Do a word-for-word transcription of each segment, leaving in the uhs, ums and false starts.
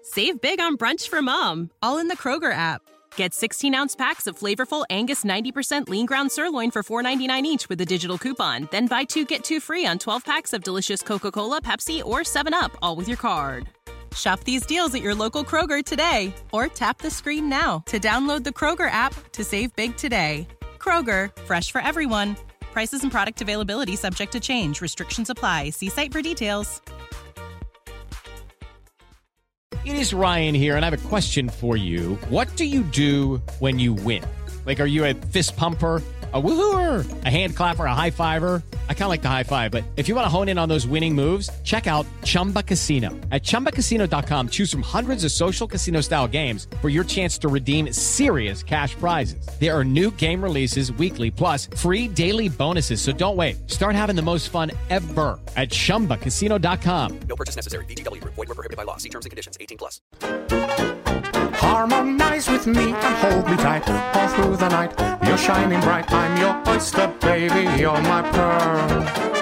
Save big on brunch for mom, all in the Kroger app. Get sixteen-ounce packs of flavorful Angus ninety percent lean ground sirloin for four dollars and ninety-nine cents each with a digital coupon. Then buy two, get two free on twelve packs of delicious Coca-Cola, Pepsi, or seven up, all with your card. Shop these deals at your local Kroger today, or tap the screen now to download the Kroger app to save big today. Kroger, fresh for everyone. Prices and product availability subject to change. Restrictions apply. See site for details. It is Ryan here, and I have a question for you. What do you do when you win? Like, are you a fist pumper, a woohooer, a hand clapper, a high fiver? I kind of like the high five, but if you want to hone in on those winning moves, check out Chumba Casino. At chumba casino dot com, choose from hundreds of social casino-style games for your chance to redeem serious cash prizes. There are new game releases weekly, plus free daily bonuses, so don't wait. Start having the most fun ever at chumba casino dot com. No purchase necessary. V G W. Void where prohibited by law. See terms and conditions. eighteen plus. Harmonize with me and hold me tight all through the night. You're shining bright. I'm your oyster, baby. You're my pearl.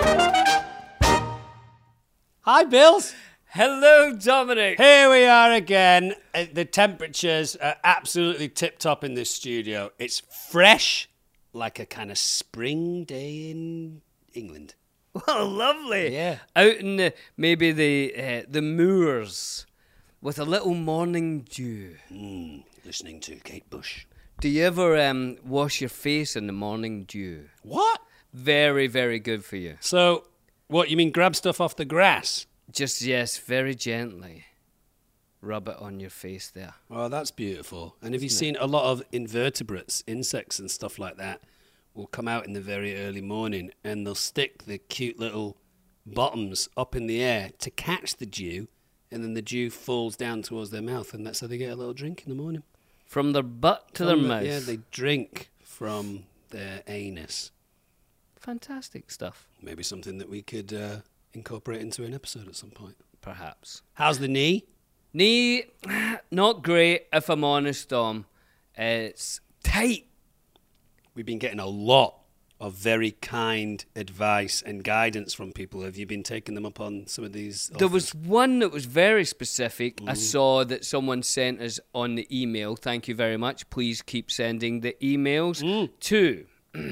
Hi, Bills. Hello, Dominic. Here we are again. Uh, The temperatures are absolutely tip-top in this studio. It's fresh, like a kind of spring day in England. Well, lovely. Yeah. Out in the, maybe the uh, the moors with a little morning dew. Mm, listening to Kate Bush. Do you ever um, wash your face in the morning dew? What? Very, very good for you. So, what, you mean grab stuff off the grass? Just, yes, very gently. Rub it on your face there. Oh, that's beautiful. And have you seen a lot of invertebrates, insects and stuff like that, will come out in the very early morning and they'll stick the cute little bottoms up in the air to catch the dew, and then the dew falls down towards their mouth, and that's how they get a little drink in the morning. From their butt to From their the- mouth. Yeah, they drink from their anus. Fantastic stuff. Maybe something that we could uh, incorporate into an episode at some point. Perhaps. How's the knee? Knee, not great, if I'm honest, Dom. It's tight. We've been getting a lot of very kind advice and guidance from people. Have you been taking them up on some of these offers? There was one that was very specific. Mm. I saw that someone sent us on the email. Thank you very much. Please keep sending the emails mm. to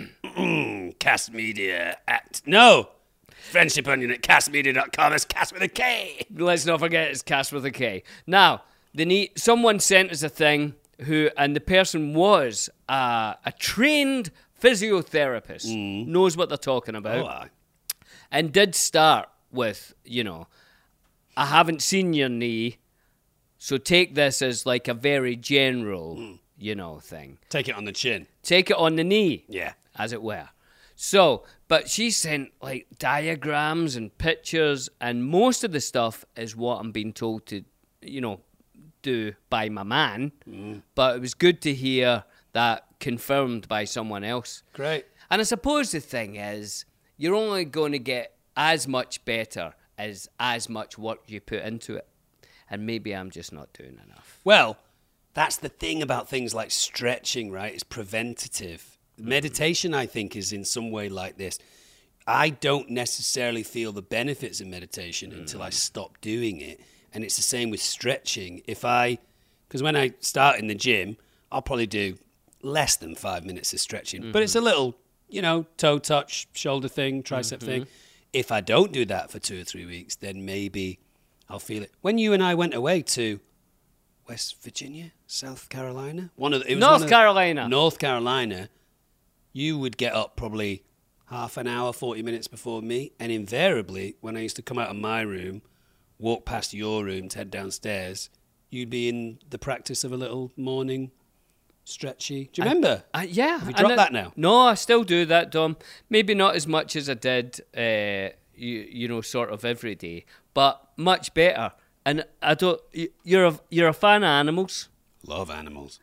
Cast Media at... No! Friendship Onion at cast media dot com. It's cast with a K. Let's not forget it's cast with a K. Now, the need, someone sent us a thing who, and the person was uh, a trained physiotherapist, mm. knows what they're talking about, oh, aye. and did start with, you know, I haven't seen your knee, so take this as like a very general, mm. you know, thing. Take it on the chin. Take it on the knee. Yeah. As it were. So, but she sent like diagrams and pictures, and most of the stuff is what I'm being told to, you know, do by my man. Mm. But it was good to hear that confirmed by someone else. Great. And I suppose the thing is, you're only going to get as much better as as much work you put into it. And maybe I'm just not doing enough. Well, that's the thing about things like stretching, right? It's preventative. Meditation, I think, is in some way like this. I don't necessarily feel the benefits of meditation mm. until I stop doing it. And it's the same with stretching. If I, because when I start in the gym, I'll probably do less than five minutes of stretching. Mm-hmm. But it's a little, you know, toe touch, shoulder thing, tricep mm-hmm. thing. If I don't do that for two or three weeks, then maybe I'll feel it. When you and I went away to West Virginia, South Carolina, one of the, it was North one of Carolina, the, North Carolina, you would get up probably half an hour, forty minutes before me, and invariably, when I used to come out of my room, walk past your room to head downstairs, you'd be in the practice of a little morning stretchy. Do you remember? I, I, yeah. Have you dropped I, that now? No, I still do that, Dom. Maybe not as much as I did, uh, you, you know, sort of every day, but much better. And I don't. You're a you're a fan of animals. Love animals.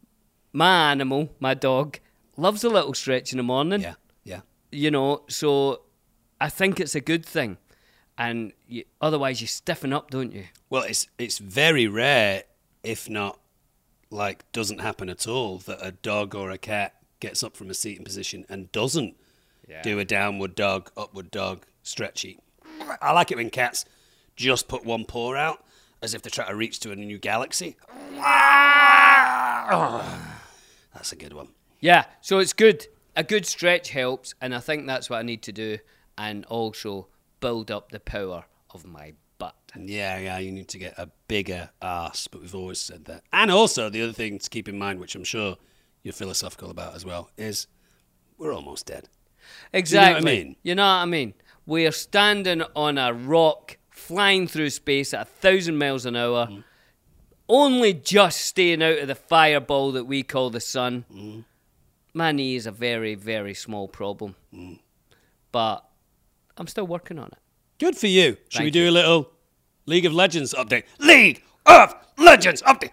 My animal, my dog, loves a little stretch in the morning. Yeah, yeah. You know, so I think it's a good thing. And you, otherwise you stiffen up, don't you? Well, it's it's very rare, if not, like, doesn't happen at all, that a dog or a cat gets up from a seating position and doesn't yeah. do a downward dog, upward dog, stretchy. I like it when cats just put one paw out. as if they're trying to reach to a new galaxy. That's a good one. Yeah, so it's good. A good stretch helps, and I think that's what I need to do, and also build up the power of my butt. Yeah, yeah, you need to get a bigger arse, but we've always said that. And also, the other thing to keep in mind, which I'm sure you're philosophical about as well, is we're almost dead. Exactly. You know what I mean? You know what I mean? We're standing on a rock, flying through space at a thousand miles an hour, mm. only just staying out of the fireball that we call the sun. Mm. My knee is a very, very small problem. Mm. But I'm still working on it. Good for you. Should Thank we do you. a little League of Legends update? League of Legends update.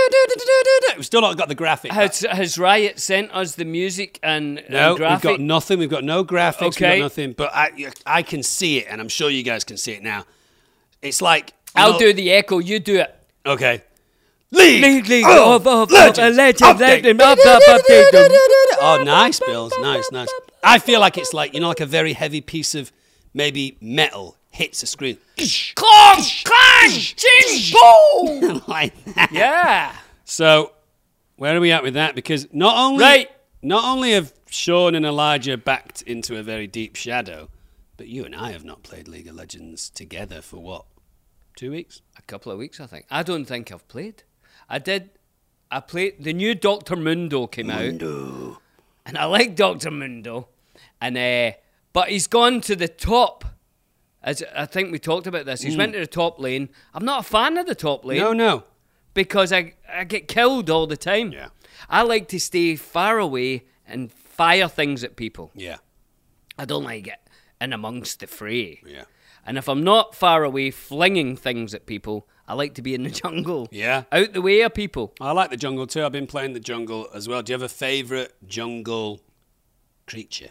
We've still not got the graphic. Has, has Riot sent us the music and, no, and graphic? we've got nothing. We've got no graphics. Okay. We've got nothing. But I, I can see it, and I'm sure you guys can see it now. It's like... I'll know, do the echo. You do it. Okay. League, League, League of, of, of Legends, Legends update. Legend, up, up, update. Oh, nice, Bills. Nice, nice. I feel like it's like, you know, like a very heavy piece of maybe metal hits a screen. Clong, clang, ching, boom. Like that. Yeah. So, where are we at with that? Because not only, Right. not only have Sean and Elijah backed into a very deep shadow, but you and I have not played League of Legends together for what? Two weeks? A couple of weeks, I think. I don't think I've played. I did. I played. The new Doctor Mundo came Mundo. out, and I like Doctor Mundo, and uh, but he's gone to the top. As I think we talked about this, he's mm. went to the top lane. I'm not a fan of the top lane. No, no, because I I get killed all the time. Yeah, I like to stay far away and fire things at people. Yeah, I don't like it in amongst the fray. Yeah. And if I'm not far away flinging things at people, I like to be in the jungle. Yeah. Out the way of people. I like the jungle too. I've been playing the jungle as well. Do you have a favourite jungle creature?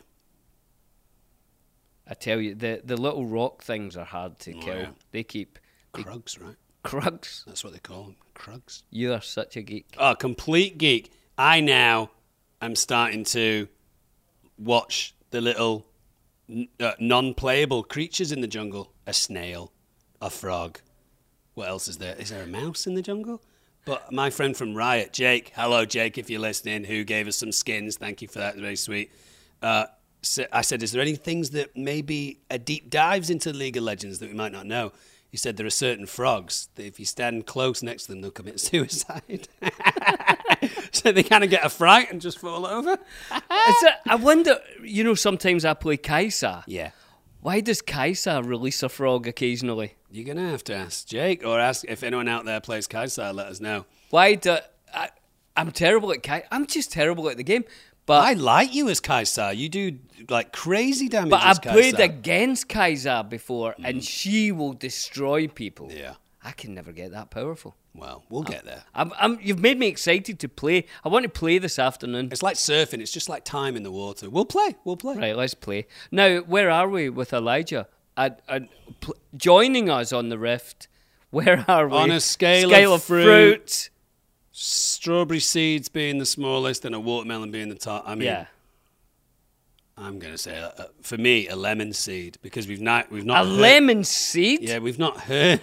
I tell you, the, the little rock things are hard to Oh, kill. yeah. They keep... They, Krugs, right? Krugs. That's what they call them. Krugs. You are such a geek. Oh, complete geek. I now am starting to watch the little uh, non-playable creatures in the jungle. A snail, a frog. What else is there? Is there a mouse in the jungle? But my friend from Riot, Jake, hello Jake, if you're listening, who gave us some skins. Thank you for that. Very sweet. Uh, so I said, is there any things that maybe a deep dives into League of Legends that we might not know? He said there are certain frogs that if you stand close next to them, they'll commit suicide. So they kind of get a fright and just fall over. It, I wonder, you know, sometimes I play Kaisa. Yeah. Why does Kaisa release a frog occasionally? You're going to have to ask Jake, or ask if anyone out there plays Kaisa, let us know. Why do... I, I'm terrible at Kaisa. I'm just terrible at the game. But I like you as Kaisa. You do like crazy damage But as I've played Kaisa. against Kaisa before, mm. and she will destroy people. Yeah. I can never get that powerful. Well, we'll get there. I'm, I'm, you've made me excited to play. I want to play this afternoon. It's like surfing. It's just like time in the water. We'll play. We'll play. Right, let's play. Now, where are we with Elijah? I, I, pl- joining us on the Rift, where are we? On a scale, scale of, of fruit, fruit. Strawberry seeds being the smallest and a watermelon being the top. I mean, Yeah. I'm going to say, uh, for me, a lemon seed, because we've not... We've not A heard, lemon seed? Yeah, we've not heard...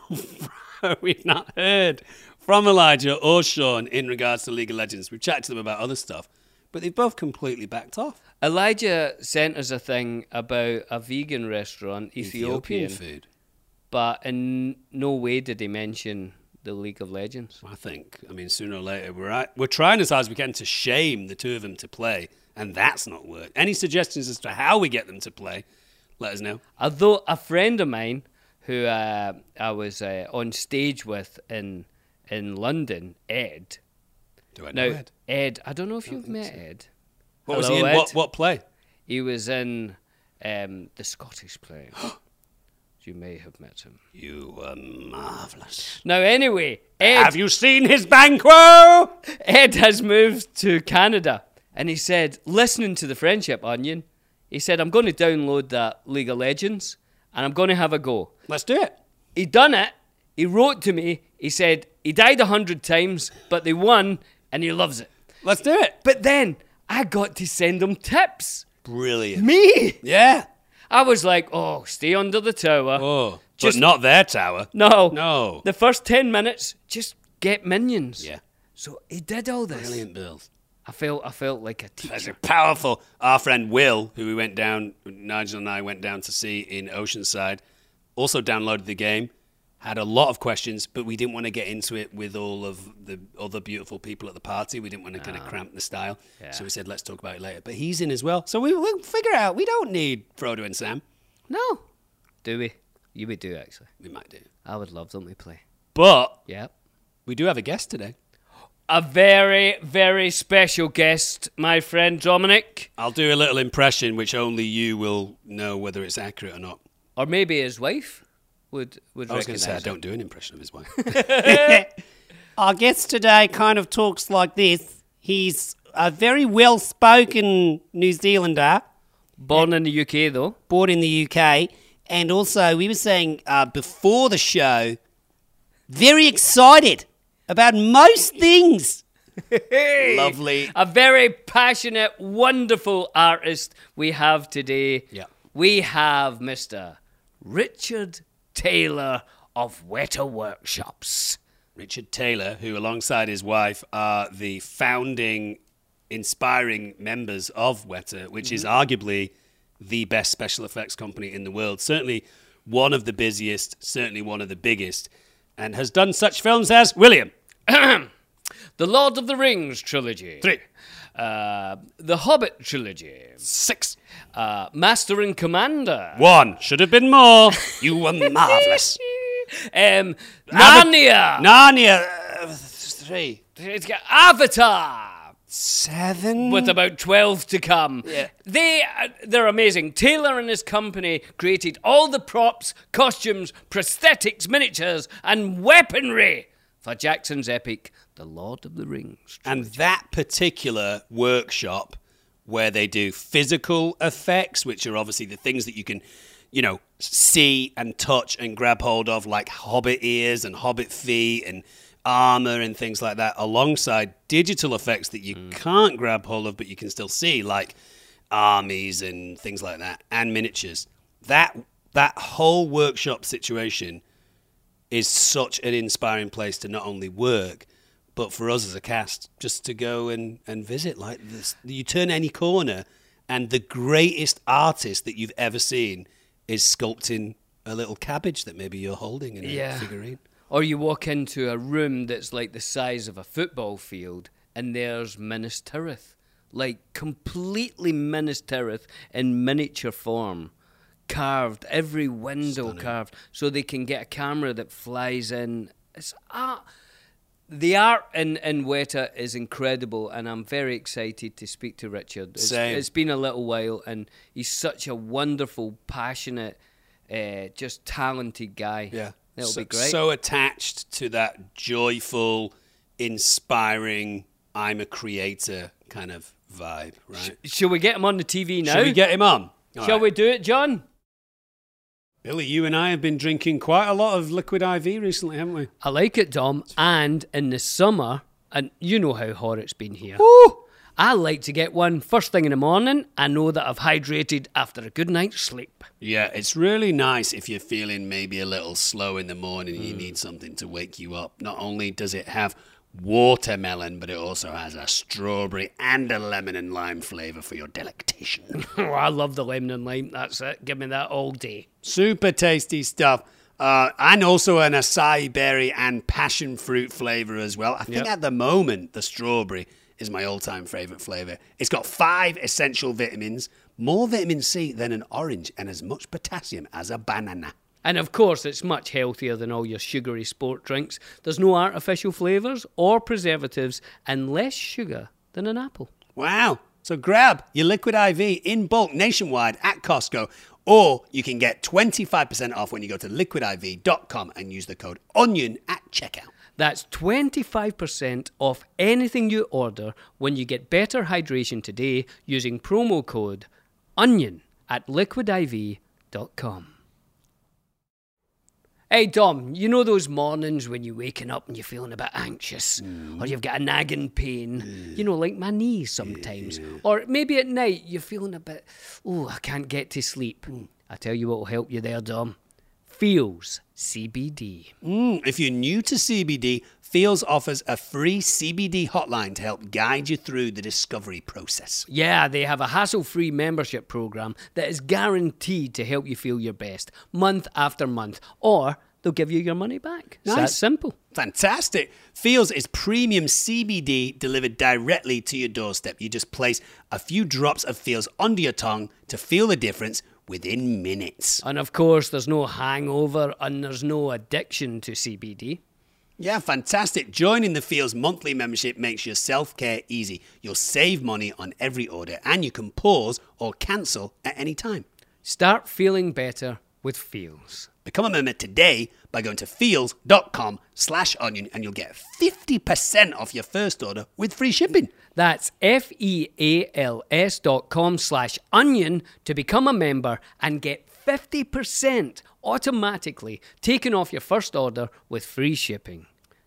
we've not heard from Elijah or Sean in regards to League of Legends. We've chatted to them about other stuff, but they've both completely backed off. Elijah sent us a thing about a vegan restaurant, Ethiopian, Ethiopian food. but in no way did he mention the League of Legends. I think, I mean, sooner or later, we're at, we're trying as hard as we can to shame the two of them to play, and that's not worked. Any suggestions as to how we get them to play, let us know. Although a friend of mine who uh, I was uh, on stage with in in London, Ed. Do I know Now, Ed? Ed, I don't know if I don't you've think met so. Ed. What was Hello, he in? Ed. What, what play? He was in um, the Scottish play. You may have met him. You were marvellous. Now, anyway, Ed, Have you seen his banquo? Ed has moved to Canada, and he said, listening to the Friendship Onion, he said, I'm going to download that League of Legends, and I'm going to have a go. Let's do it. He done it. He wrote to me. He said he died a hundred times, but they won, and he loves it. Let's do it. But then I got to send him tips. Brilliant. Me. Yeah. I was like, oh, stay under the tower. Oh. Just but not their tower. No. No. The first ten minutes, just get minions. Yeah. So he did all this. Brilliant build. I felt I felt like a That's teacher. powerful. Our friend Will, who we went down, Nigel and I went down to see in Oceanside, also downloaded the game, had a lot of questions, but we didn't want to get into it with all of the other beautiful people at the party. We didn't want to kind of cramp the style. Yeah. So we said, let's talk about it later. But he's in as well. So we, we'll figure out. We don't need Frodo and Sam. No. Do we? You would do, actually. We might do. I would love them to play. But Yep. we do have a guest today. A very, very special guest, my friend Dominic. I'll do a little impression, which only you will know whether it's accurate or not. Or maybe his wife would, would I was going to say I recognise don't do an impression of his wife. Our guest today kind of talks like this. He's a very well-spoken New Zealander, Born in the U K, though. born in the U K, and also we were saying uh, before the show, very excited about most things. Lovely. A very passionate, wonderful artist we have today. Yeah. We have Mister Richard Taylor of Weta Workshops. Richard Taylor, who alongside his wife are the founding, inspiring members of Weta, which is arguably the best special effects company in the world. Certainly one of the busiest, certainly one of the biggest, and has done such films as William. The Lord of the Rings trilogy. Three. Uh, the Hobbit trilogy. Six. Uh, Master and Commander. One. Should have been more. You were marvellous. Um, Ava- Narnia. Narnia. uh, Three. It's got Avatar. Seven. With about twelve to come. Yeah. They, uh, they're amazing. Taylor and his company created all the props, costumes, prosthetics, miniatures, and weaponry for Jackson's epic, The Lord of the Rings. And that particular workshop where they do physical effects, which are obviously the things that you can, you know, see and touch and grab hold of, like hobbit ears and hobbit feet and armor and things like that, alongside digital effects that you mm. can't grab hold of but you can still see, like armies and things like that, and miniatures. That that whole workshop situation is such an inspiring place to not only work, but for us as a cast, just to go and, and visit. Like this, you turn any corner, and the greatest artist that you've ever seen is sculpting a little cabbage that maybe you're holding in a Yeah. figurine. Or you walk into a room that's like the size of a football field, and there's Minas Tirith, like completely Minas Tirith in miniature form, carved, every window Stunning. carved, so they can get a camera that flies in. It's art. The art in, in Weta is incredible, and I'm very excited to speak to Richard. It's, Same. it's been a little while, and he's such a wonderful, passionate, uh, just talented guy. Yeah. It'll so, be great. So attached to that joyful, inspiring, I'm a creator kind of vibe, right? Shall we get him on the T V now? Shall we get him on? All Shall right. we do it, John? Billy, you and I have been drinking quite a lot of liquid I V recently, haven't we? I like it, Dom. And in the summer, and you know how hot it's been here. Woo! I like to get one first thing in the morning. I know that I've hydrated after a good night's sleep. Yeah, it's really nice if you're feeling maybe a little slow in the morning and you need something to wake you up. Not only does it have watermelon, but it also has a strawberry and a lemon and lime flavour for your delectation. Oh, I love the lemon and lime. That's it. Give me that all day. Super tasty stuff. Uh, and also an acai berry and passion fruit flavour as well. I think Yep. at the moment, the strawberry is my all-time favourite flavour. It's got five essential vitamins, more vitamin C than an orange, and as much potassium as a banana. And of course, it's much healthier than all your sugary sport drinks. There's no artificial flavours or preservatives and less sugar than an apple. Wow. So grab your Liquid I V in bulk nationwide at Costco, or you can get twenty-five percent off when you go to liquid I V dot com and use the code ONION at checkout. That's twenty-five percent off anything you order when you get better hydration today using promo code ONION at liquid I V dot com. Hey, Dom, you know those mornings when you're waking up and you're feeling a bit anxious, Mm. or you've got a nagging pain, mm. you know, like my knees sometimes, yeah. Or maybe at night you're feeling a bit, oh, I can't get to sleep. Mm. I tell you what will help you there, Dom. Feels C B D. Mm, if you're new to C B D, Feels offers a free C B D hotline to help guide you through the discovery process. Yeah, they have a hassle-free membership program that is guaranteed to help you feel your best month after month, or they'll give you your money back. It's that Nice. simple. Fantastic. Feels is premium C B D delivered directly to your doorstep. You just place a few drops of Feels under your tongue to feel the difference within minutes. And of course, there's no hangover and there's no addiction to C B D. Yeah, fantastic. Joining the Feels monthly membership makes your self-care easy. You'll save money on every order and you can pause or cancel at any time. Start feeling better with Feels. Become a member today by going to feels.com slash onion and you'll get fifty percent off your first order with free shipping. That's F-E-A-L-S dot com slash onion to become a member and get fifty percent automatically taken off your first order with free shipping.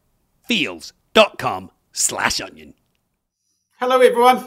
Feels.com slash onion. Hello, everyone.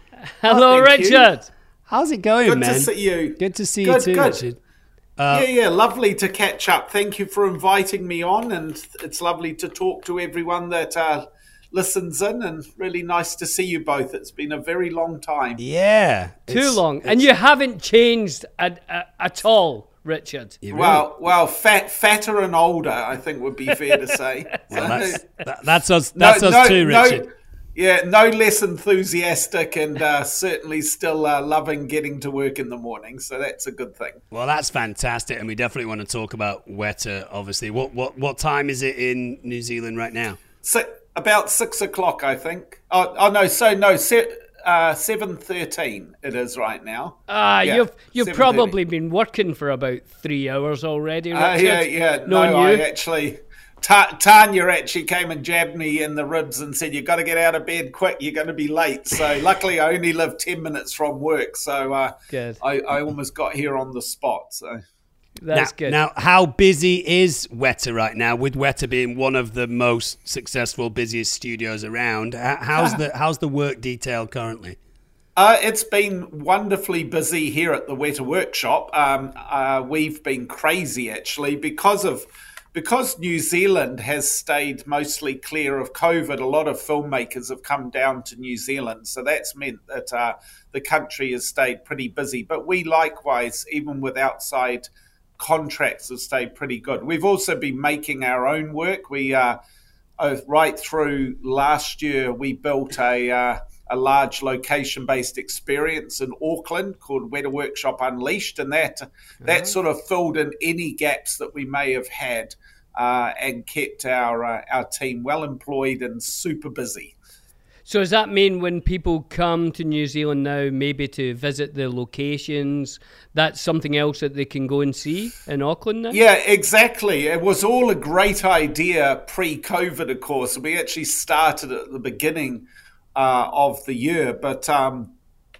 Hello, Oh, thank you. Richard. How's it going, Good man? to see you. Good to see Good, you too, good. Richard. yeah, yeah, lovely to catch up. Thank you for inviting me on, and it's lovely to talk to everyone that uh, listens in, and really nice to see you both. It's been a very long time. Yeah. Too it's- long. it's- And you haven't changed at, at, at all, Richard. you really- Well, well, fat, fatter and older, I think would be fair to say. well, that's, that, that's us, No- that's us no- too, no- Richard. yeah, no less enthusiastic, and uh, certainly still uh, loving getting to work in the morning. So that's a good thing. Well, that's fantastic, and we definitely want to talk about Weta, obviously. What what what time is it in New Zealand right now? So, about six o'clock, I think. Oh, oh no, so no, se- uh, seven thirteen it is right now. Ah, Yeah, you've you've seven probably been working for about three hours already, Richard. Uh, yeah, yeah. No, Knowing I you. actually, Ta- Tanya actually came and jabbed me in the ribs and said, "You got to get out of bed quick. You're going to be late." So luckily, I only live ten minutes from work, so uh, Good. I, I almost got here on the spot. So. That's now, good. Now, how busy is Weta right now? With Weta being one of the most successful, busiest studios around, H- how's the how's the work detail currently? Uh, it's been wonderfully busy here at the Weta Workshop. Um, uh, we've been crazy actually because of because New Zealand has stayed mostly clear of COVID. A lot of filmmakers have come down to New Zealand, so that's meant that uh, the country has stayed pretty busy. But we likewise, even with outside contracts, have stayed pretty good. We've also been making our own work. We uh, uh, right through last year, we built a uh, a large location-based experience in Auckland called Weta Workshop Unleashed, and that that sort of filled in any gaps that we may have had uh, and kept our uh, our team well employed and super busy. So does that mean when people come to New Zealand now, maybe to visit the locations, that's something else that they can go and see in Auckland now? Yeah, exactly. It was all a great idea pre-COVID, of course. We actually started at the beginning uh, of the year, but um,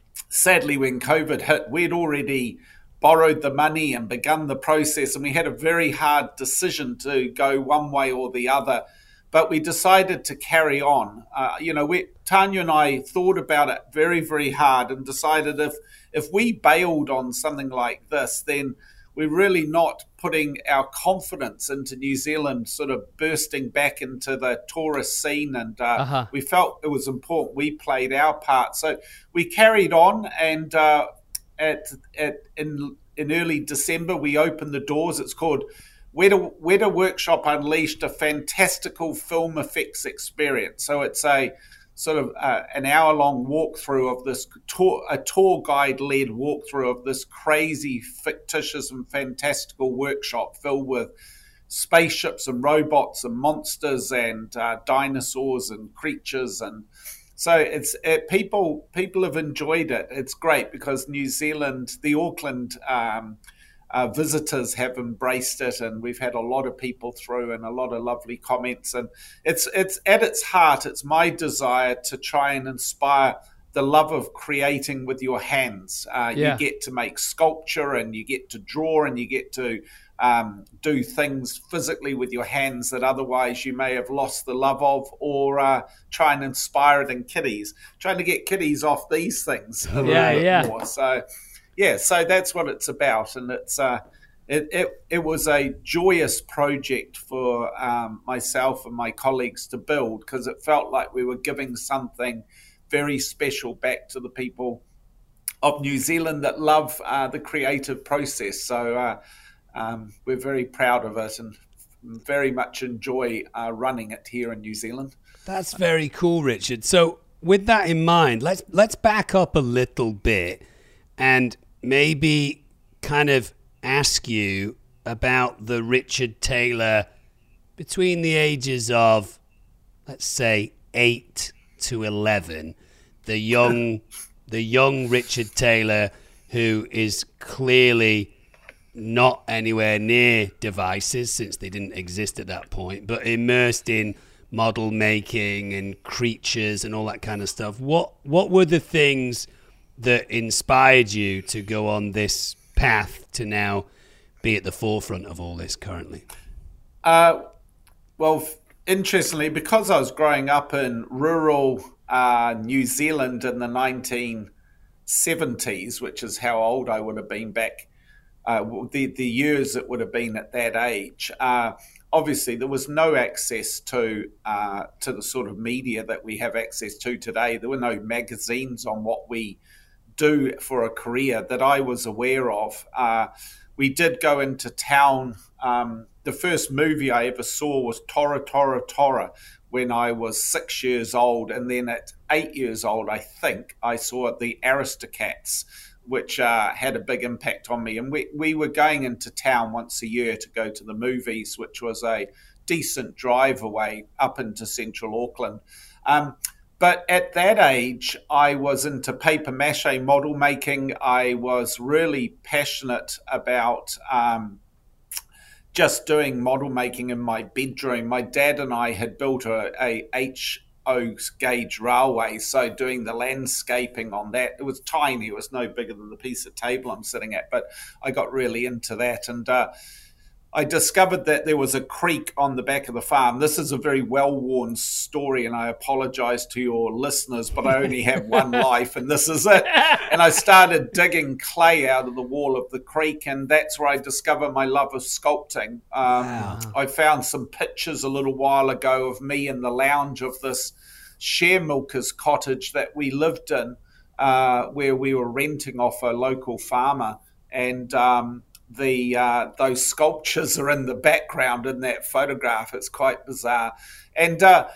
sadly when COVID hit, we'd already borrowed the money and begun the process, and we had a very hard decision to go one way or the other. But we decided to carry on. Uh, you know, we, Tanya and I thought about it very, very hard and decided if if we bailed on something like this, then we're really not putting our confidence into New Zealand sort of bursting back into the tourist scene. And uh, Uh-huh. we felt it was important we played our part. So we carried on, and uh, at at in in early December, we opened the doors. It's called Weta, Weta Workshop Unleashed, a fantastical film effects experience. So it's a sort of uh, an hour-long walkthrough of this tour, a tour guide-led walkthrough of this crazy, fictitious and fantastical workshop filled with spaceships and robots and monsters and uh, dinosaurs and creatures. And so it's it, people people have enjoyed it. It's great because New Zealand, the Auckland um, Uh, visitors have embraced it, and we've had a lot of people through and a lot of lovely comments. And it's it's at its heart, it's my desire to try and inspire the love of creating with your hands. Uh, Yeah. You get to make sculpture, and you get to draw, and you get to um, do things physically with your hands that otherwise you may have lost the love of, or uh, try and inspire it in kiddies. Trying to get kiddies off these things a Yeah, little bit yeah. more. So. Yeah, so that's what it's about, and it's uh, it, it, it was a joyous project for um, myself and my colleagues to build, because it felt like we were giving something very special back to the people of New Zealand that love uh, the creative process. So uh, um, we're very proud of it and very much enjoy uh, running it here in New Zealand. That's very cool, Richard. So with that in mind, let's let's back up a little bit and maybe kind of ask you about the Richard Taylor between the ages of, let's say, eight to eleven, the young the young Richard Taylor who is clearly not anywhere near devices, since they didn't exist at that point, but immersed in model making and creatures and all that kind of stuff. What what were the things that inspired you to go on this path to now be at the forefront of all this currently? Uh, well, interestingly, because I was growing up in rural uh, New Zealand in the nineteen seventies, which is how old I would have been back, uh, the, the years it would have been at that age, uh, obviously there was no access to uh, to the sort of media that we have access to today. There were no magazines on what we do for a career that I was aware of. Uh, we did go into town. Um, the first movie I ever saw was Tora, Tora, Tora when I was six years old. And then at eight years old, I think, I saw The Aristocats, which uh, had a big impact on me. And we, we were going into town once a year to go to the movies, which was a decent drive away up into central Auckland. Um, but at that age, I was into paper mache model making. I was really passionate about um, just doing model making in my bedroom. My dad and I had built a, a H O gauge railway, so doing the landscaping on that. It was tiny, it was no bigger than the piece of table I'm sitting at, but I got really into that. And uh, I discovered that there was a creek on the back of the farm. This is a very well-worn story, and I apologize to your listeners, but I only have one life, and this is it. And I started digging clay out of the wall of the creek, and that's where I discovered my love of sculpting. Um, wow. I found some pictures a little while ago of me in the lounge of this share milker's cottage that we lived in, uh, where we were renting off a local farmer, and um, the uh, those sculptures are in the background in that photograph. It's quite bizarre. And uh,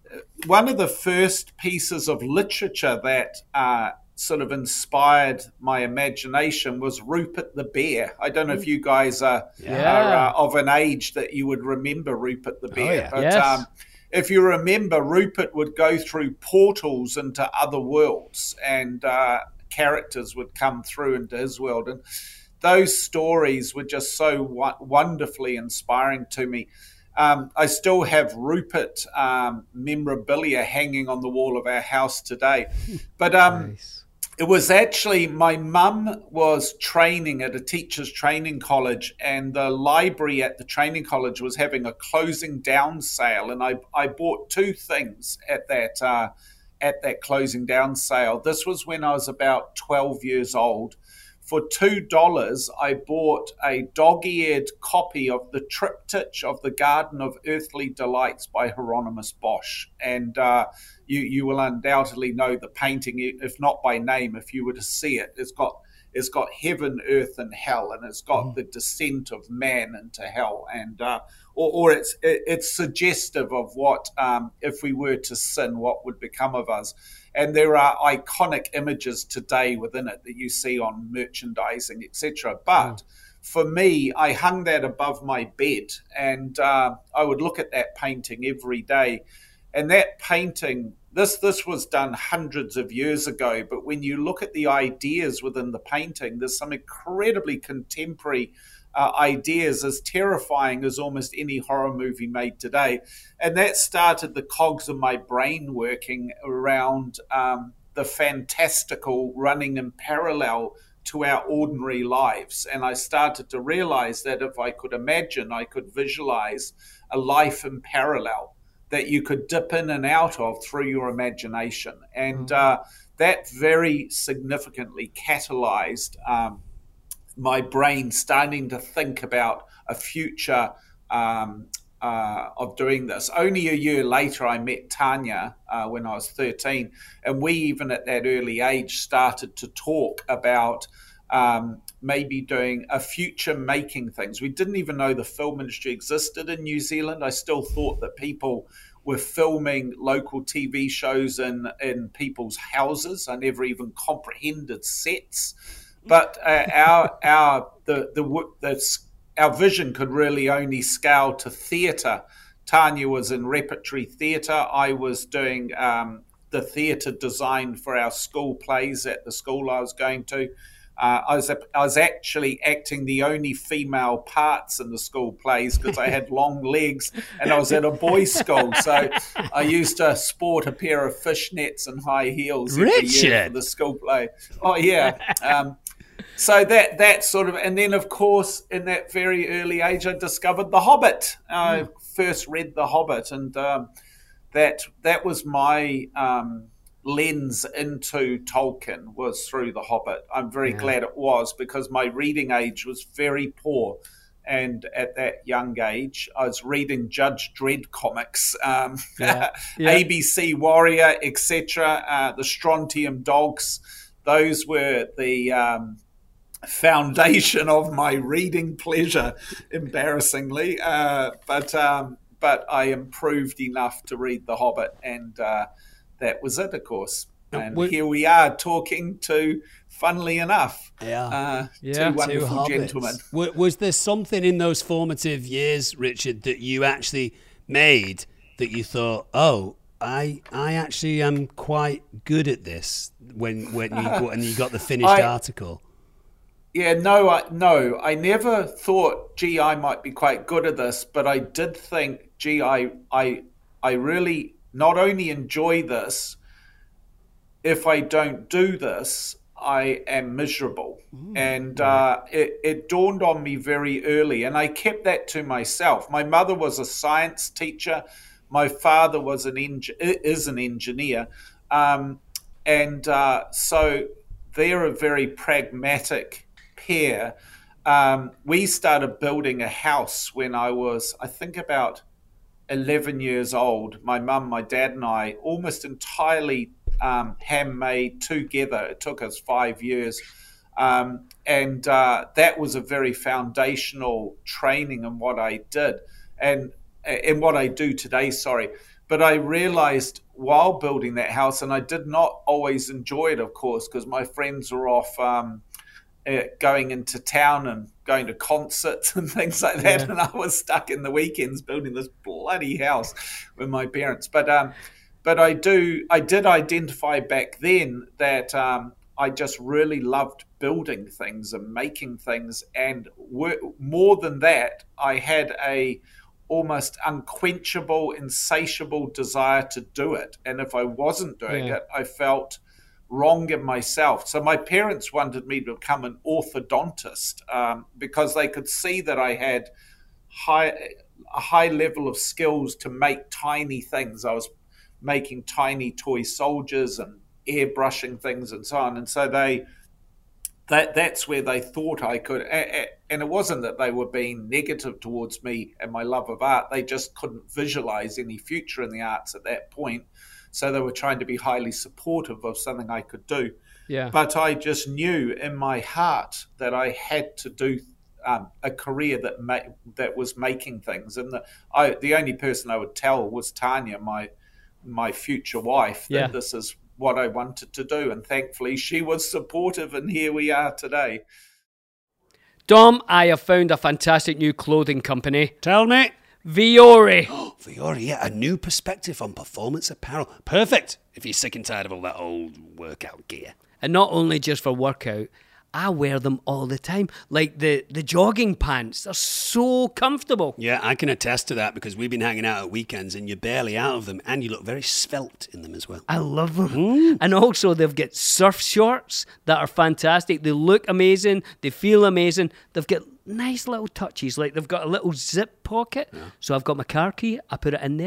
one of the first pieces of literature that uh, sort of inspired my imagination was Rupert the Bear. I don't know if you guys are, yeah. are uh, of an age that you would remember Rupert the Bear. Oh, yeah. But yes. um, if you remember, Rupert would go through portals into other worlds, and uh, characters would come through into his world. And those stories were just so w- wonderfully inspiring to me. Um, I still have Rupert um, memorabilia hanging on the wall of our house today. But um, Nice. it was actually, my mum was training at a teacher's training college, and the library at the training college was having a closing down sale. And I, I bought two things at that, uh, at that closing down sale. This was when I was about twelve years old. For two dollars, I bought a dog-eared copy of the Triptych of the Garden of Earthly Delights by Hieronymus Bosch. And uh, you, you will undoubtedly know the painting, if not by name, if you were to see it. It's got it's got heaven, earth, and hell, and it's got mm. the descent of man into hell. And uh, or, or it's it, it's suggestive of what, um, if we were to sin, what would become of us. And there are iconic images today within it that you see on merchandising, et cetera. But for me, I hung that above my bed, and uh, I would look at that painting every day. And that painting, this this was done hundreds of years ago, but when you look at the ideas within the painting, there's some incredibly contemporary Uh, ideas, as terrifying as almost any horror movie made today. And that started the cogs of my brain working around um, the fantastical running in parallel to our ordinary lives. And I started to realize that if I could imagine, I could visualize a life in parallel that you could dip in and out of through your imagination. And uh, that very significantly catalyzed um, my brain starting to think about a future um, uh, of doing this. Only a year later, I met Tanya uh, when I was thirteen, and we even at that early age started to talk about um, maybe doing a future making things. We didn't even know the film industry existed in New Zealand. I still thought that people were filming local T V shows in, in people's houses. I never even comprehended sets. But uh, our our the, the the our vision could really only scale to theatre. Tanya was in repertory theatre. I was doing um, the theatre design for our school plays at the school I was going to. Uh, I was I was actually acting the only female parts in the school plays because I had long legs and I was at a boys' school. So I used to sport a pair of fishnets and high heels every Richard. year for the school play. Oh, yeah. Um, so that that sort of, and then of course in that very early age I discovered The Hobbit. I mm. first read The Hobbit, and um, that that was my um, lens into Tolkien, was through The Hobbit. I'm very yeah. glad it was, because my reading age was very poor. And at that young age, I was reading Judge Dredd comics, um, yeah. Yeah. A B C Warrior, et cetera, uh, the Strontium Dogs. Those were the um, foundation of my reading pleasure, embarrassingly. Uh, but um, but I improved enough to read The Hobbit, and uh, that was it, of course. And we, here we are talking to, funnily enough, yeah. Uh, yeah. two wonderful two gentlemen. Was there something in those formative years, Richard, that you actually made that you thought, oh, I I actually am quite good at this when when you got, and you got the finished I, article? Yeah, no, I, no. I never thought, gee, I might be quite good at this, but I did think, gee, I I I really not only enjoy this, if I don't do this, I am miserable. Ooh, and uh, it, it dawned on me very early, and I kept that to myself. My mother was a science teacher. My father was an eng- is an engineer. Um, and uh, so they're a very pragmatic pair. Um, we started building a house when I was, I think, about eleven years old. My mum, my dad, and I almost entirely Um, handmade together. It took us five years. Um, and uh, that was a very foundational training in what I did and in what I do today, sorry. But I realized while building that house, and I did not always enjoy it, of course, because my friends were off um, uh, going into town and going to concerts and things like that. Yeah. And I was stuck in the weekends building this bloody house with my parents. But um, But I do, I did identify back then that um, I just really loved building things and making things, and wor- more than that, I had a almost unquenchable, insatiable desire to do it. And if I wasn't doing yeah. it, I felt wrong in myself. So my parents wanted me to become an orthodontist um, because they could see that I had high, a high level of skills to make tiny things. I was making tiny toy soldiers and airbrushing things and so on. And so they, that that's where they thought I could. And it wasn't that they were being negative towards me and my love of art. They just couldn't visualize any future in the arts at that point. So they were trying to be highly supportive of something I could do. Yeah. But I just knew in my heart that I had to do um, a career that ma- that was making things. And the, I, the only person I would tell was Tanya, my my future wife, that yeah. this is what I wanted to do. And thankfully she was supportive, and here we are today. Dom, I have found a fantastic new clothing company. Tell me. Viore. Oh, Viore, yeah, a new perspective on performance apparel. Perfect if you're sick and tired of all that old workout gear. And not only just for workout, I wear them all the time. Like the, the jogging pants, they're so comfortable. Yeah, I can attest to that because we've been hanging out at weekends and you're barely out of them, and you look very svelte in them as well. I love them. Mm. And also they've got surf shorts that are fantastic. They look amazing. They feel amazing. They've got nice little touches. Like they've got a little zip pocket. Yeah. So I've got my car key. I put it in there.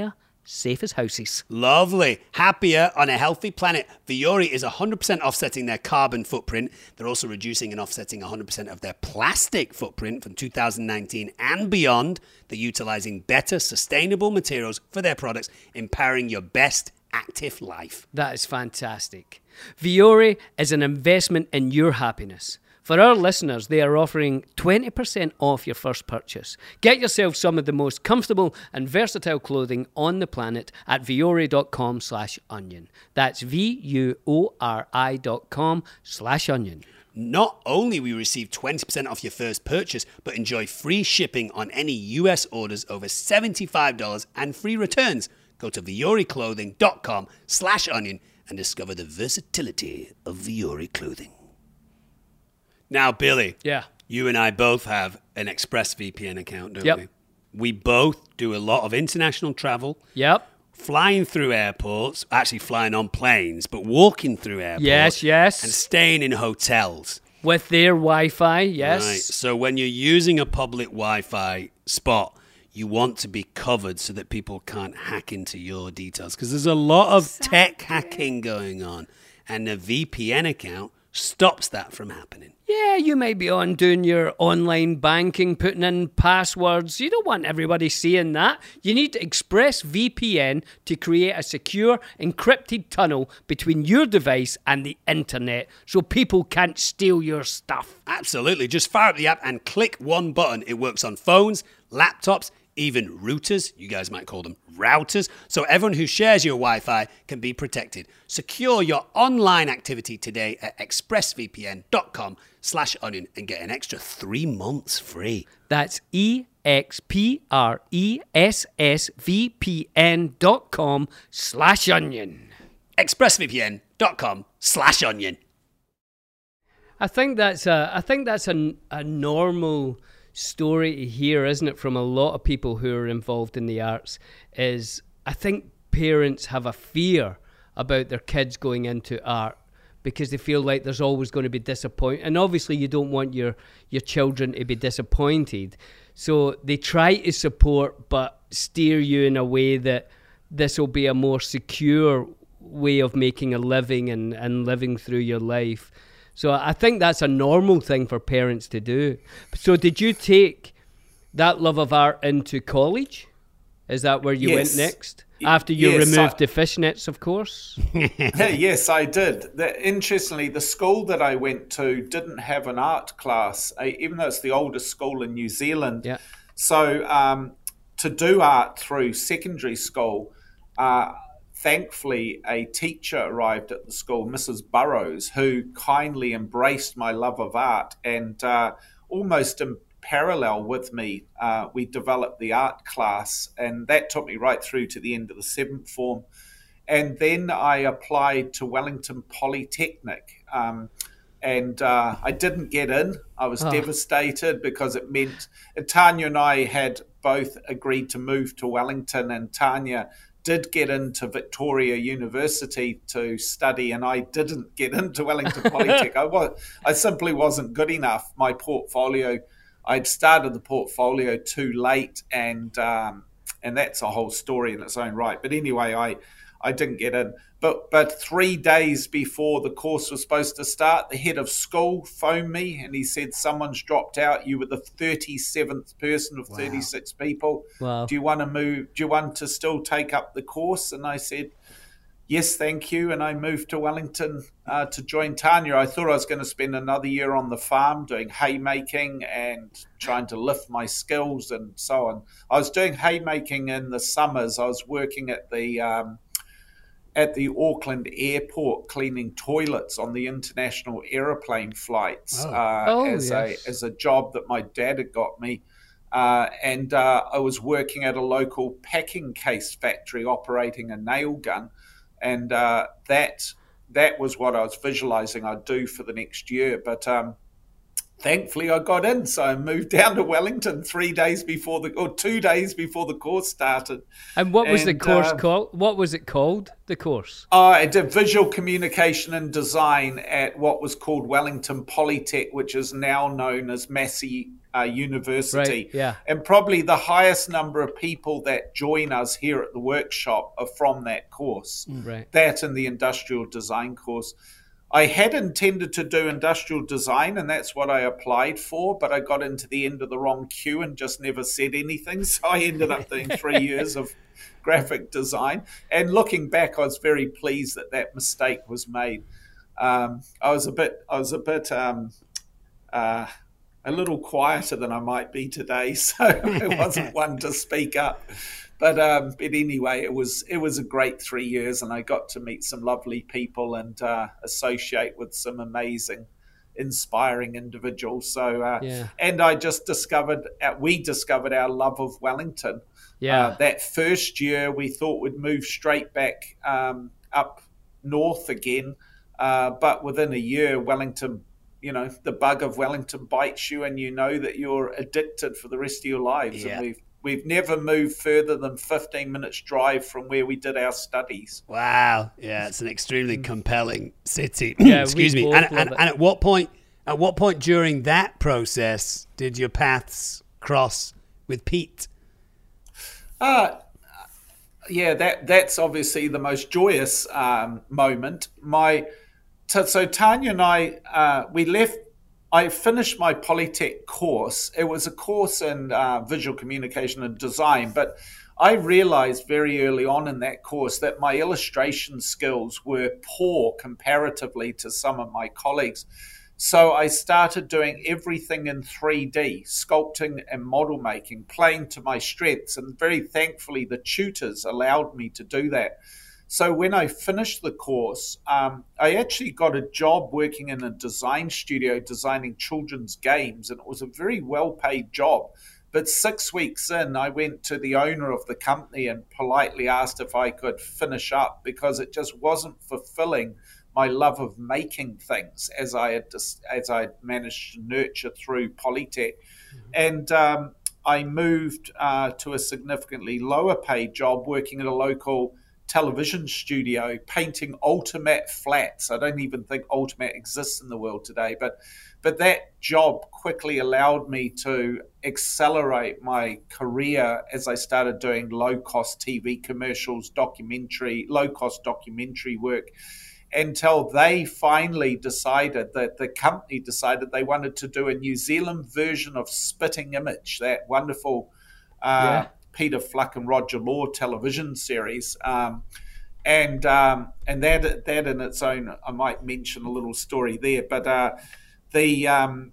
safe as houses. Lovely. Happier on a healthy planet. Vuori is one hundred percent offsetting their carbon footprint. They're also reducing and offsetting one hundred percent of their plastic footprint from two thousand nineteen and beyond. They're utilizing better, sustainable materials for their products, empowering your best active life. That is fantastic. Vuori is an investment in your happiness. For our listeners, they are offering twenty percent off your first purchase. Get yourself some of the most comfortable and versatile clothing on the planet at vuori.com slash onion. That's V-U-O-R-I dot com slash onion. Not only will you receive twenty percent off your first purchase, but enjoy free shipping on any U S orders over seventy-five dollars and free returns. Go to vuoriclothing.com slash onion and discover the versatility of Vuori clothing. Now, Billy, Yeah. you and I both have an ExpressVPN account, don't Yep. we? We both do a lot of international travel, Yep. flying through airports, actually flying on planes, but walking through airports. Yes, yes. And staying in hotels. With their Wi-Fi, yes. Right. So when you're using a public Wi-Fi spot, you want to be covered so that people can't hack into your details. Because there's a lot of tech hacking going on. And the V P N account stops that from happening. Yeah, you might be on doing your online banking, putting in passwords. You don't want everybody seeing that. You need ExpressVPN to create a secure, encrypted tunnel between your device and the internet so people can't steal your stuff. Absolutely. Just fire up the app and click one button. It works on phones, laptops, even routers. You guys might call them routers. So everyone who shares your Wi-Fi can be protected. Secure your online activity today at expressvpn.com slash onion and get an extra three months free. That's E-X-P-R-E-S-S-V-P-N dot com slash onion. expressvpn.com slash onion. I think that's a, I think that's a, a normal story to hear, isn't it, from a lot of people who are involved in the arts. Is I think parents have a fear about their kids going into art because they feel like there's always going to be disappointment, and obviously you don't want your your children to be disappointed, so they try to support but steer you in a way that this will be a more secure way of making a living and, and living through your life. So I think that's a normal thing for parents to do. So did you take that love of art into college? Is that where you Yes. went next? After you Yes, removed I- the fishnets, of course? Yes, I did. The, interestingly, the school that I went to didn't have an art class, eh, even though it's the oldest school in New Zealand. Yeah. So um, to do art through secondary school, uh, thankfully, a teacher arrived at the school, Missus Burrows, who kindly embraced my love of art and uh, almost in parallel with me, uh, we developed the art class, and that took me right through to the end of the seventh form. And then I applied to Wellington Polytechnic, um, and uh, I didn't get in. I was Oh. devastated because it meant and Tanya and I had both agreed to move to Wellington, and Tanya did get into Victoria University to study, and I didn't get into Wellington Polytech. I was, I simply wasn't good enough. My portfolio, I'd started the portfolio too late, and um, and that's a whole story in its own right. But anyway, I I didn't get in. But but three days before the course was supposed to start, the head of school phoned me, and he said, "Someone's dropped out. You were the thirty-seventh person of thirty-six people. Wow. Do you want to move? Do you want to still take up the course?" And I said, "Yes, thank you." And I moved to Wellington uh, to join Tanya. I thought I was going to spend another year on the farm doing haymaking and trying to lift my skills and so on. I was doing haymaking in the summers. I was working at the um, at the Auckland airport cleaning toilets on the international aeroplane flights Oh. uh, Oh, as yes. a as a job that my dad had got me. Uh, and uh, I was working at a local packing case factory operating a nail gun. And uh, that that was what I was visualizing I'd do for the next year. But um, thankfully I got in. So I moved down to Wellington three days before the, or two days before the course started. And what was and, the course uh, called? What was it called, the course? Uh, I did visual communication and design at what was called Wellington Polytech, which is now known as Massey uh, University. Right, yeah. And probably the highest number of people that join us here at the workshop are from that course. Right. That and the industrial design course. I had intended to do industrial design, and that's what I applied for, but I got into the end of the wrong queue and just never said anything. So I ended up doing three years of graphic design. And looking back, I was very pleased that that mistake was made. Um, I was a bit, I was a bit, um, uh, a little quieter than I might be today, so I wasn't one to speak up. But um, but anyway, it was it was a great three years, and I got to meet some lovely people and uh, associate with some amazing, inspiring individuals. So uh, Yeah. and I just discovered uh, we discovered our love of Wellington. Yeah. Uh, that first year, we thought we'd move straight back um, up north again, uh, but within a year, Wellington, you know, the bug of Wellington bites you, and you know that you're addicted for the rest of your lives. Yeah. And we've We've never moved further than fifteen minutes drive from where we did our studies. Wow. Yeah, it's an extremely compelling city. Yeah, Excuse we me. both And, love and, it. and at what point at what point during that process did your paths cross with Pete? Uh, yeah, that that's obviously the most joyous um, moment. My t- so Tanya and I, uh, we left. I finished my Polytech course. It was a course in uh, visual communication and design, but I realized very early on in that course that my illustration skills were poor comparatively to some of my colleagues. So I started doing everything in three D, sculpting and model making, playing to my strengths, and very thankfully the tutors allowed me to do that. So when I finished the course, um, I actually got a job working in a design studio designing children's games, and it was a very well-paid job. But six weeks in, I went to the owner of the company and politely asked if I could finish up because it just wasn't fulfilling my love of making things as I had just, as I had managed to nurture through Polytech. Mm-hmm. And um, I moved uh, to a significantly lower-paid job working at a local television studio painting Ultimat flats. I don't even think Ultimat exists in the world today, but but that job quickly allowed me to accelerate my career as I started doing low-cost T V commercials, documentary, low-cost documentary work, until they finally decided that the company decided they wanted to do a New Zealand version of Spitting Image, that wonderful uh, yeah. Peter Fluck and Roger Law television series, um, and um, and that that in its own, I might mention a little story there. But uh, the um,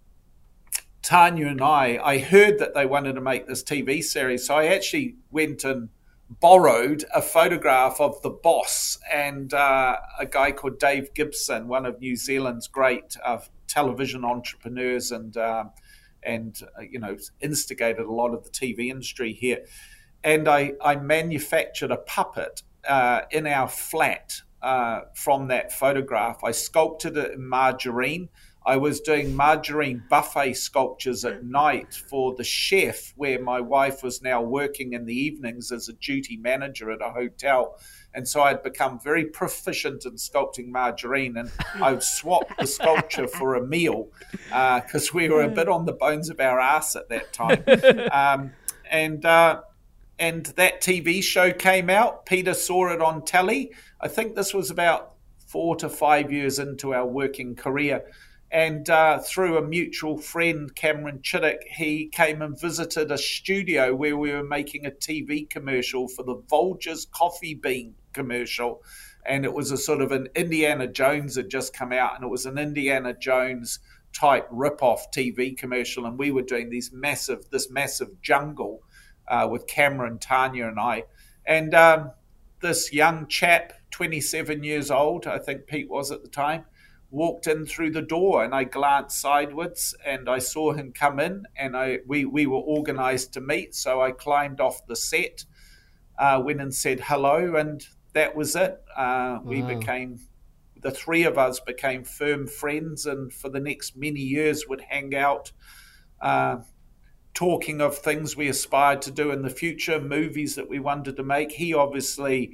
Tanya and I, I heard that they wanted to make this T V series, so I actually went and borrowed a photograph of the boss and uh, a guy called Dave Gibson, one of New Zealand's great uh, television entrepreneurs, and um, and uh, you know instigated a lot of the T V industry here. And I, I manufactured a puppet uh, in our flat uh, from that photograph. I sculpted it in margarine. I was doing margarine buffet sculptures at night for the chef, where my wife was now working in the evenings as a duty manager at a hotel. And so I'd become very proficient in sculpting margarine, and I would swap the sculpture for a meal because uh, we were a bit on the bones of our ass at that time. Um, and uh, and that T V show came out. Peter saw it on telly. I think this was about four to five years into our working career. And uh, through a mutual friend, Cameron Chittick, he came and visited a studio where we were making a T V commercial for the Folgers coffee bean commercial. And it was a sort of an Indiana Jones had just come out, and it was an Indiana Jones type rip-off T V commercial. And we were doing these massive, this massive jungle uh, with Cameron, Tanya, and I. And um, this young chap, twenty-seven years old, I think Pete was at the time, walked in through the door, and I glanced sideways and I saw him come in, and I we, we were organized to meet. So I climbed off the set, uh, went and said hello, and that was it. Uh, we Wow. became the three of us became firm friends, and for the next many years would hang out, uh, talking of things we aspired to do in the future, movies that we wanted to make. He obviously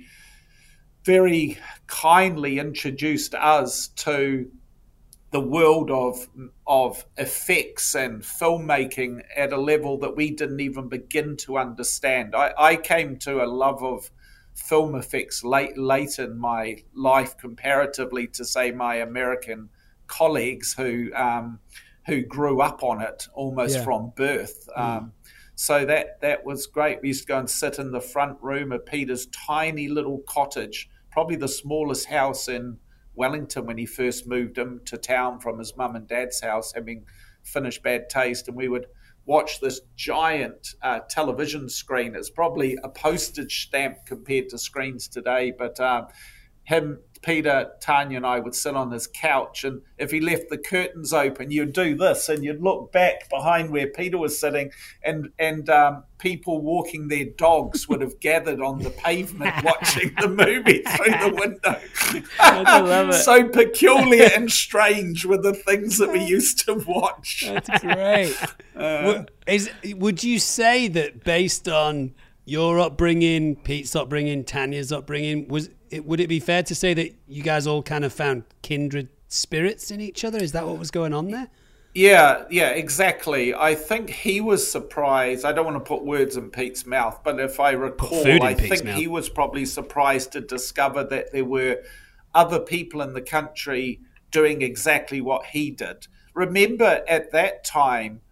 very kindly introduced us to the world of of effects and filmmaking at a level that we didn't even begin to understand. I, I came to a love of film effects late late in my life, comparatively to, say, my American colleagues who um, who grew up on it almost Yeah. from birth. Mm. Um, so that that was great. We used to go and sit in the front room of Peter's tiny little cottage, probably the smallest house in Wellington when he first moved him to town from his mum and dad's house, having finished Bad Taste, and we would watch this giant uh, television screen. It's probably a postage stamp compared to screens today, but um, him, Peter, Tanya and I would sit on his couch, and if he left the curtains open, you'd do this, and you'd look back behind where Peter was sitting, and and um, people walking their dogs would have gathered on the pavement watching the movie through the window. I love it. So peculiar and strange were the things that we used to watch. That's great. Uh, Is would you say that based on your upbringing, Pete's upbringing, Tanya's upbringing, was it, would it be fair to say that you guys all kind of found kindred spirits in each other? Is that what was going on there? Yeah, yeah, exactly. I think he was surprised. I don't want to put words in Pete's mouth, but if I recall, food in I Pete's think mouth. he was probably surprised to discover that there were other people in the country doing exactly what he did. Remember, at that time,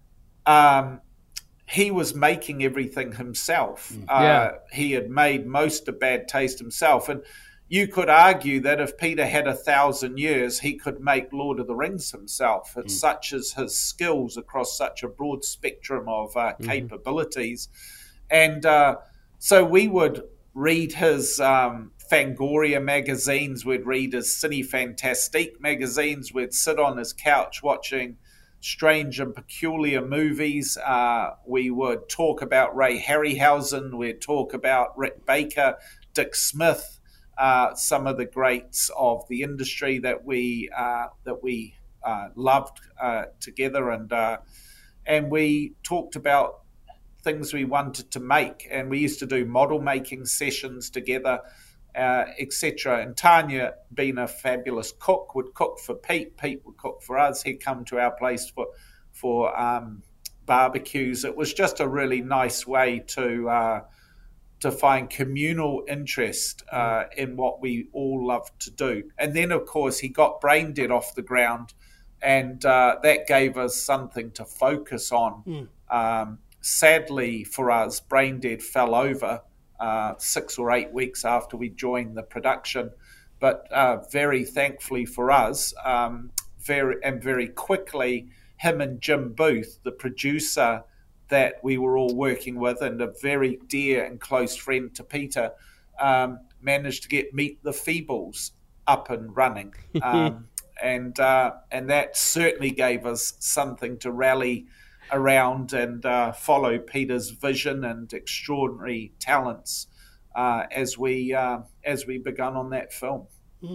um, he was making everything himself. Uh, Yeah. he had made most of Bad Taste himself. And you could argue that if Peter had a thousand years, he could make Lord of the Rings himself. It's such as his skills across such a broad spectrum of uh, capabilities. And uh, so we would read his um, Fangoria magazines, we'd read his Cine Fantastique magazines, we'd sit on his couch watching strange and peculiar movies. Uh, we would talk about Ray Harryhausen, we'd talk about Rick Baker, Dick Smith, uh, some of the greats of the industry that we uh, that we uh, loved uh, together, and uh, and we talked about things we wanted to make, and we used to do model making sessions together, uh, et cetera. And Tanya, being a fabulous cook, would cook for Pete. Pete would cook for us. He'd come to our place for for um, barbecues. It was just a really nice way to uh, to find communal interest uh, in what we all loved to do. And then, of course, he got Brain Dead off the ground, and uh, that gave us something to focus on. Mm. Um, sadly for us, Brain Dead fell over uh, six or eight weeks after we joined the production. But uh, very thankfully for us, um, very and very quickly, him and Jim Booth, the producer that we were all working with and a very dear and close friend to Peter, um, managed to get Meet the Feebles up and running. Um, and uh, and that certainly gave us something to rally around and uh, follow Peter's vision and extraordinary talents uh, as we uh, as we begun on that film.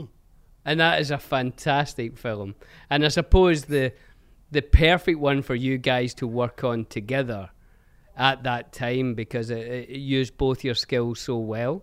And that is a fantastic film. And I suppose the the perfect one for you guys to work on together at that time, because it, it used both your skills so well.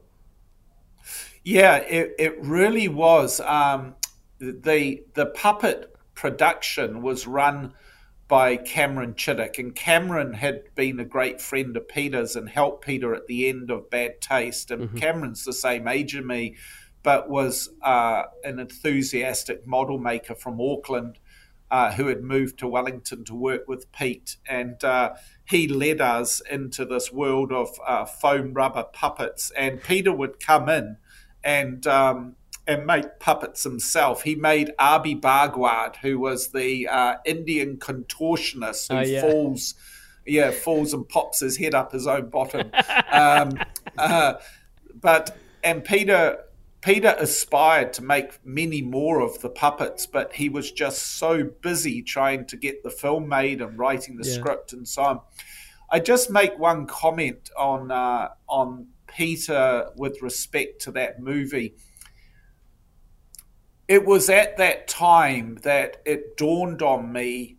Yeah, it, it really was. Um, the the puppet production was run by Cameron Chittick, and Cameron had been a great friend of Peter's and helped Peter at the end of Bad Taste. And mm-hmm. Cameron's the same age as me, but was uh, an enthusiastic model maker from Auckland uh, who had moved to Wellington to work with Pete. And uh, he led us into this world of uh, foam rubber puppets. And Peter would come in and um, and make puppets himself. He made Abi Bhagwat, who was the uh, Indian contortionist who oh, yeah. falls, yeah, falls and pops his head up his own bottom. um, uh, but and Peter. Peter aspired to make many more of the puppets, but he was just so busy trying to get the film made and writing the yeah. script and so on. I just make one comment on uh, on Peter with respect to that movie. it was at that time that it dawned on me.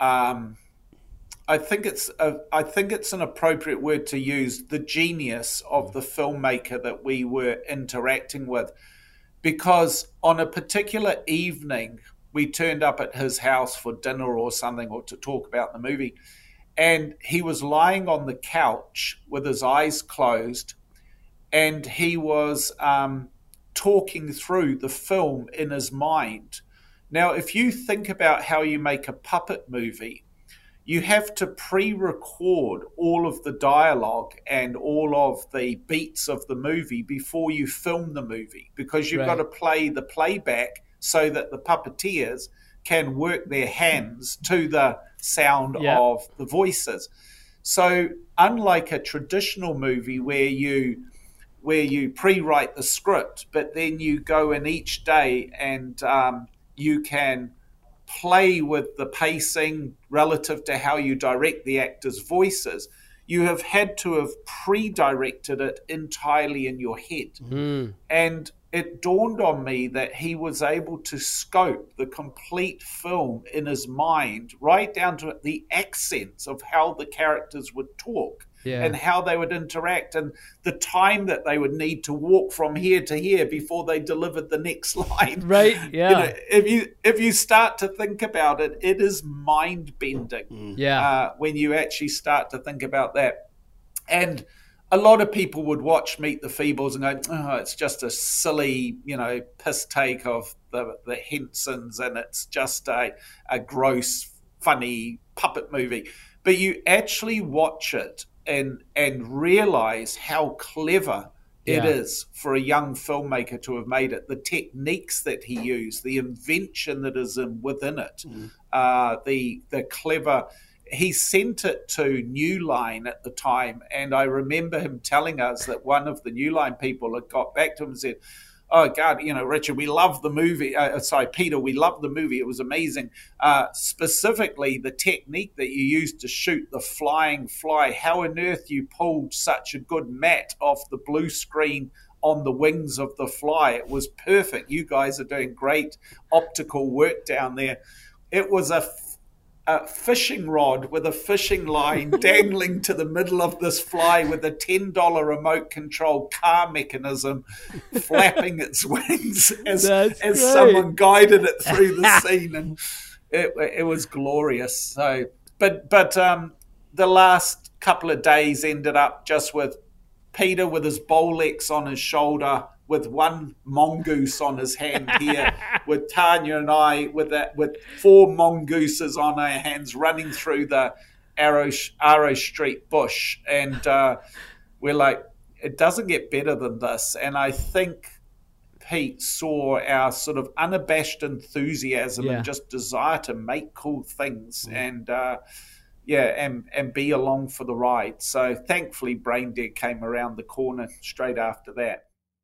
Um, I think it's a, I think it's an appropriate word to use, the genius of the filmmaker that we were interacting with. Because on a particular evening, we turned up at his house for dinner or something, or to talk about the movie, and he was lying on the couch with his eyes closed, and he was um, talking through the film in his mind. Now, if you think about how you make a puppet movie, you have to pre-record all of the dialogue and all of the beats of the movie before you film the movie, because you've Right. got to play the playback so that the puppeteers can work their hands to the sound Yeah. of the voices. So unlike a traditional movie where you where you pre-write the script, but then you go in each day and um, you can play with the pacing relative to how you direct the actors' voices, you have had to have pre-directed it entirely in your head. Mm. And it dawned on me that he was able to scope the complete film in his mind, right down to the accents of how the characters would talk. Yeah. And how they would interact, and the time that they would need to walk from here to here before they delivered the next line. Right, yeah. You know, if you if you start to think about it, it is mind bending. Yeah. Uh, when you actually start to think about that, and a lot of people would watch Meet the Feebles and go, "Oh, it's just a silly, you know, piss take of the the Hensons, and it's just a a gross, funny puppet movie." But you actually watch it and and realize how clever it Yeah. is for a young filmmaker to have made it. The techniques that he used, the invention that is in, within it, uh, the the clever. He sent it to New Line at the time, and I remember him telling us that one of the New Line people had got back to him and said, "Oh God, you know, Richard, we love the movie. Uh, sorry, Peter, we love the movie. It was amazing. Uh, specifically, the technique that you used to shoot the flying fly. How on earth you pulled such a good matte off the blue screen on the wings of the fly? It was perfect. You guys are doing great optical work down there." It was a a fishing rod with a fishing line dangling to the middle of this fly with a ten dollar remote control car mechanism flapping its wings as, That's as great. someone guided it through the scene. And it, it was glorious. So, but, but um, the last couple of days ended up just with Peter with his Bolex on his shoulder, with one mongoose on his hand here, with Tanya and I with that, with four mongooses on our hands running through the Arrow, Arrow Street bush. And uh, we're like, it doesn't get better than this. And I think Pete saw our sort of unabashed enthusiasm Yeah. and just desire to make cool things. Mm. And, uh, yeah, and, and be along for the ride. So thankfully, Brain Dead came around the corner straight after that.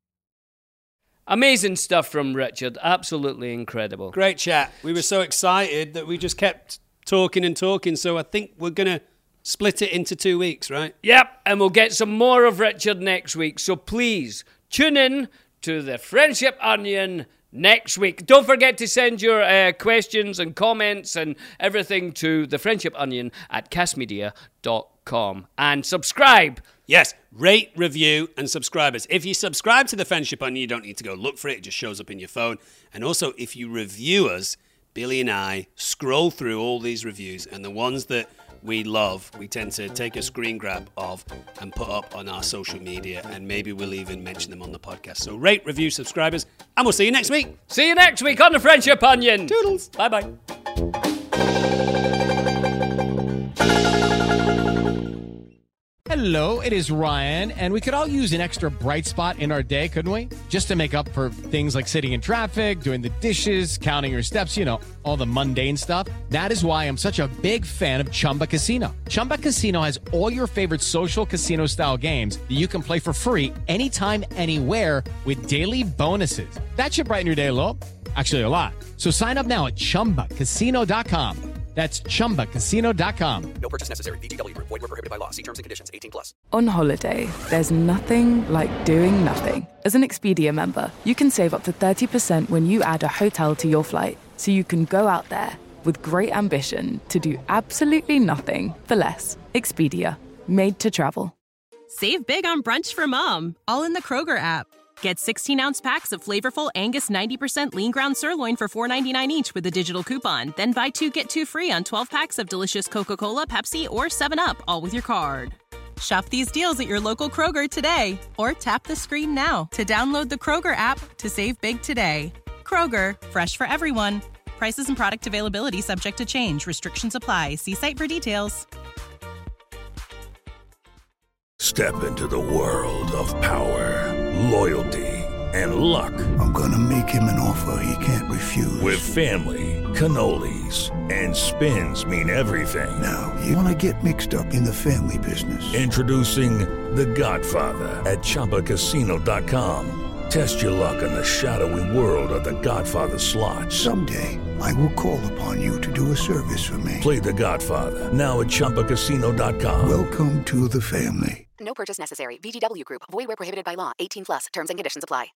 Amazing stuff from Richard. Absolutely incredible. Great chat. We were so excited that we just kept talking and talking. So I think we're going to split it into two weeks, right? Yep, and we'll get some more of Richard next week. So please tune in to the Friendship Onion next week. Don't forget to send your uh, questions and comments and everything to the Friendship Onion at cast media dot com. And subscribe. Yes, rate, review, and subscribe us. If you subscribe to the Friendship Onion, you don't need to go look for it. It just shows up in your phone. And also, if you review us, Billy and I scroll through all these reviews, and the ones that we love, we tend to take a screen grab of and put up on our social media, and maybe we'll even mention them on the podcast. So rate, review, subscribe us, and we'll see you next week. See you next week on the Friendship Onion. Toodles. Bye-bye. Hello, it is Ryan, and we could all use an extra bright spot in our day, couldn't we? Just to make up for things like sitting in traffic, doing the dishes, counting your steps, you know, all the mundane stuff. That is why I'm such a big fan of Chumba Casino. Chumba Casino has all your favorite social casino-style games that you can play for free anytime, anywhere with daily bonuses. That should brighten your day a little. Actually, a lot. So sign up now at chumba casino dot com. That's chumba casino dot com. No purchase necessary. V G W Group. Void where prohibited by law. See terms and conditions. eighteen plus. On holiday, there's nothing like doing nothing. As an Expedia member, you can save up to thirty percent when you add a hotel to your flight, so you can go out there with great ambition to do absolutely nothing for less. Expedia. Made to travel. Save big on brunch for mom, all in the Kroger app. Get sixteen-ounce packs of flavorful Angus ninety percent lean ground sirloin for four ninety-nine each with a digital coupon. Then buy two, get two free on twelve packs of delicious Coca-Cola, Pepsi, or seven up, all with your card. Shop these deals at your local Kroger today, or tap the screen now to download the Kroger app to save big today. Kroger, fresh for everyone. Prices and product availability subject to change. Restrictions apply. See site for details. Step into the world of power, loyalty, and luck. I'm gonna make him an offer he can't refuse. With family, cannolis, and spins mean everything. Now, you wanna get mixed up in the family business. Introducing The Godfather at Chumba Casino dot com. Test your luck in the shadowy world of The Godfather slot. Someday, I will call upon you to do a service for me. Play The Godfather, now at Chumba Casino dot com. Welcome to the family. No purchase necessary. V G W Group. Void where prohibited by law. eighteen plus. Terms and conditions apply.